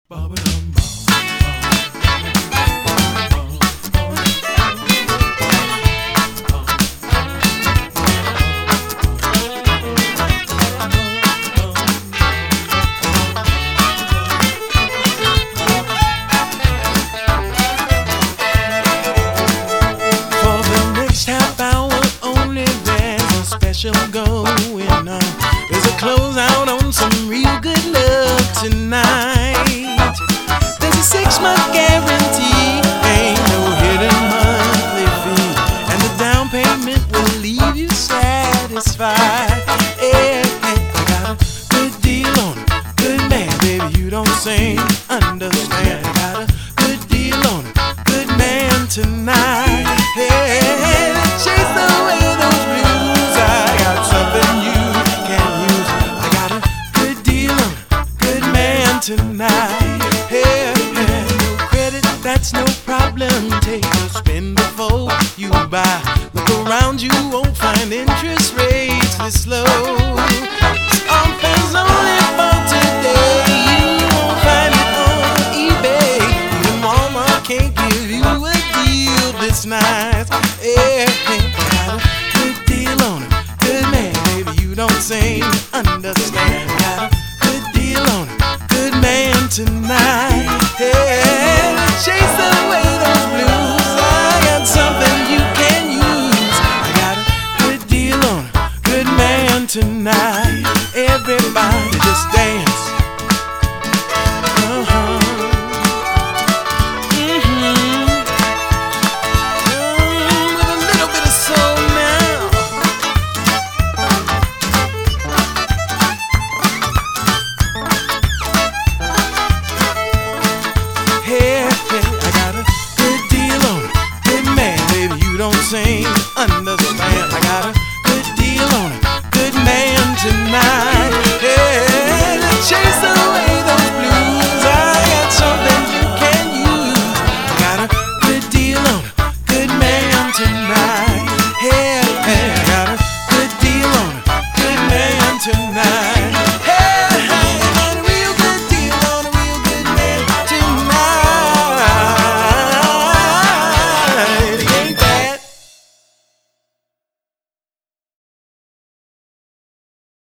Going on. There's a closeout on some real good love tonight. There's a 6-month guarantee, ain't no hidden monthly fee, and the down payment will leave you satisfied. Hey, hey, I got a good deal on it, good man, baby, you don't seem understand. I got a good deal on it, good man tonight. Hey, hey, let's chase away those blues. I got something you can use. I got a good deal on it, good man tonight. Hey, hey, no credit, that's no problem. Take a spin before you buy. Look around, you won't find interest rates this low. It's offers only for today. You won't find it on eBay. Even Walmart can't give you a deal this nice. Hey, hey, got a good deal on it, good man, baby, you don't seem to understand. Got a good deal on it, good man tonight.